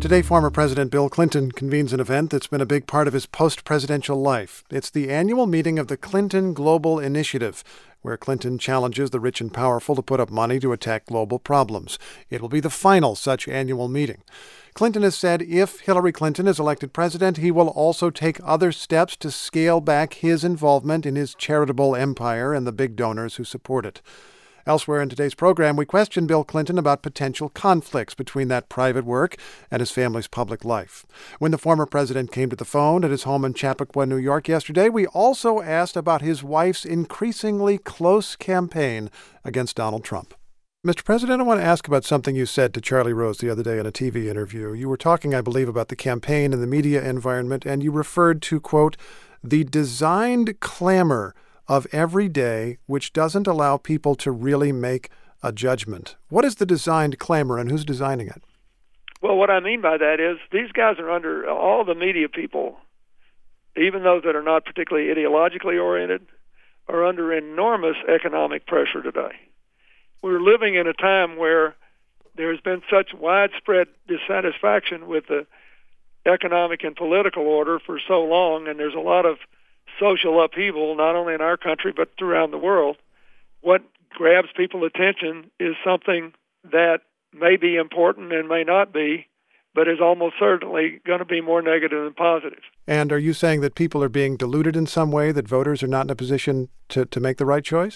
Today, former President Bill Clinton convenes an event that's been a big part of his post-presidential life. It's the annual meeting of the Clinton Global Initiative, where Clinton challenges the rich and powerful to put up money to attack global problems. It will be the final such annual meeting. Clinton has said if Hillary Clinton is elected president, he will also take other steps to scale back his involvement in his charitable empire and the big donors who support it. Elsewhere in today's program, we question Bill Clinton about potential conflicts between that private work and his family's public life. When the former president came to the phone at his home in Chappaqua, New York yesterday, we also asked about his wife's increasingly close campaign against Donald Trump. Mr. President, I want to ask about something you said to Charlie Rose the other day in a TV interview. You were talking, I believe, about the campaign and the media environment, and you referred to, quote, the designed clamor of every day, which doesn't allow people to really make a judgment. What is the designed clamor, and who's designing it? Well, what I mean by that is these guys are under, all the media people, even those that are not particularly ideologically oriented, are under enormous economic pressure today. We're living in a time where there's been such widespread dissatisfaction with the economic and political order for so long, and there's a lot of social upheaval, not only in our country, but throughout the world. What grabs people's attention is something that may be important and may not be, but is almost certainly going to be more negative than positive. And are you saying that people are being deluded in some way, that voters are not in a position to make the right choice?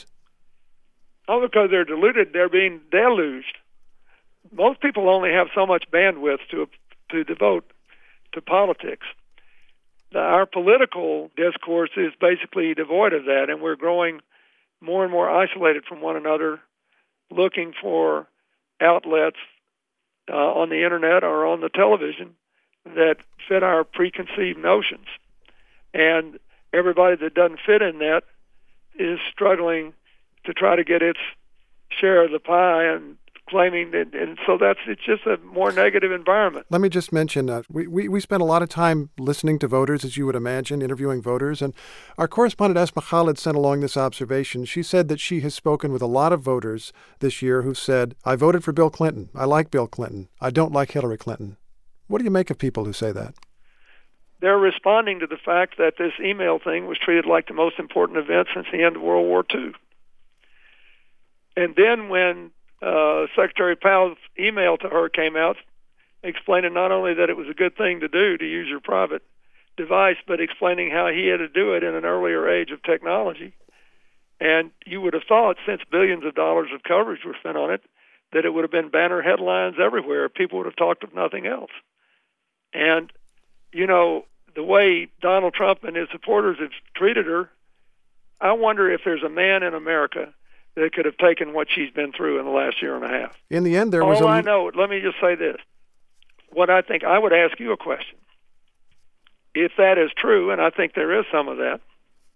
Oh, because they're deluded, they're being deluged. Most people only have so much bandwidth to devote to politics. Our political discourse is basically devoid of that, and we're growing more and more isolated from one another, looking for outlets on the internet or on the television that fit our preconceived notions. And everybody that doesn't fit in that is struggling to try to get its share of the pie and claiming that, and so it's just a more negative environment. Let me just mention, we spent a lot of time listening to voters, as you would imagine, interviewing voters, and our correspondent Esma Khalid sent along this observation. She said that she has spoken with a lot of voters this year who said, I voted for Bill Clinton. I like Bill Clinton. I don't like Hillary Clinton. What do you make of people who say that? They're responding to the fact that this email thing was treated like the most important event since the end of World War II. And then when Secretary Powell's email to her came out explaining not only that it was a good thing to do to use your private device, but explaining how he had to do it in an earlier age of technology. And you would have thought, since billions of dollars of coverage were spent on it, that it would have been banner headlines everywhere. People would have talked of nothing else. And, you know, the way Donald Trump and his supporters have treated her, I wonder if there's a man in America that could have taken what she's been through in the last year and a half. In the end, there was I know, let me just say this. What I think, I would ask you a question. If that is true, and I think there is some of that,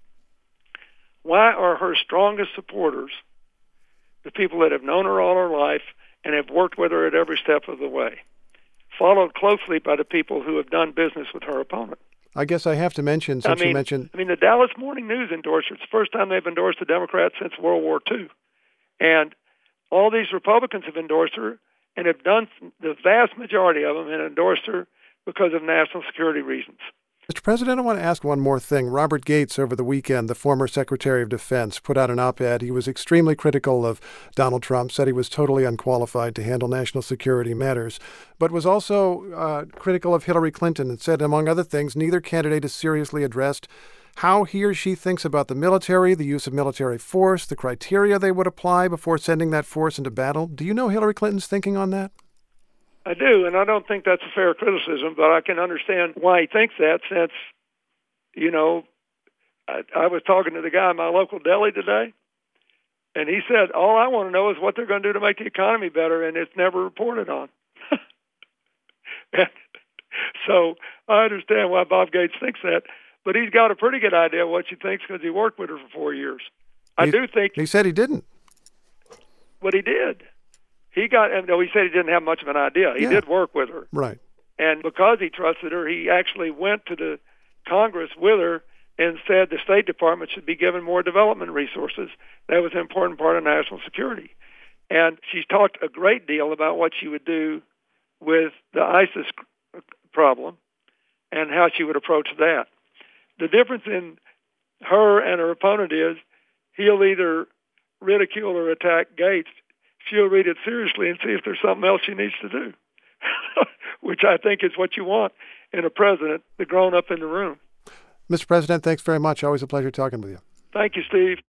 why are her strongest supporters the people that have known her all her life and have worked with her at every step of the way, followed closely by the people who have done business with her opponent? I guess I have to mention, since you mentioned... the Dallas Morning News endorsed her. It's the first time they've endorsed a Democrat since World War II. And all these Republicans have endorsed her and have done, the vast majority of them have endorsed her because of national security reasons. Mr. President, I want to ask one more thing. Robert Gates, over the weekend, the former Secretary of Defense, put out an op-ed. He was extremely critical of Donald Trump, said he was totally unqualified to handle national security matters, but was also critical of Hillary Clinton and said, among other things, neither candidate has seriously addressed how he or she thinks about the military, the use of military force, the criteria they would apply before sending that force into battle. Do you know Hillary Clinton's thinking on that? I do, and I don't think that's a fair criticism, but I can understand why he thinks that since, you know, I was talking to the guy in my local deli today, and he said, all I want to know is what they're going to do to make the economy better, and it's never reported on. So I understand why Bob Gates thinks that, but he's got a pretty good idea of what she thinks because he worked with her for 4 years. I do think... He said he didn't. But he did. He said he didn't have much of an idea. He did work with her. Right. And because he trusted her, he actually went to the Congress with her and said the State Department should be given more development resources. That was an important part of national security. And she's talked a great deal about what she would do with the ISIS problem and how she would approach that. The difference in her and her opponent is he'll either ridicule or attack Gates. She'll read it seriously and see if there's something else she needs to do, which I think is what you want in a president, the grown-up in the room. Mr. President, thanks very much. Always a pleasure talking with you. Thank you, Steve.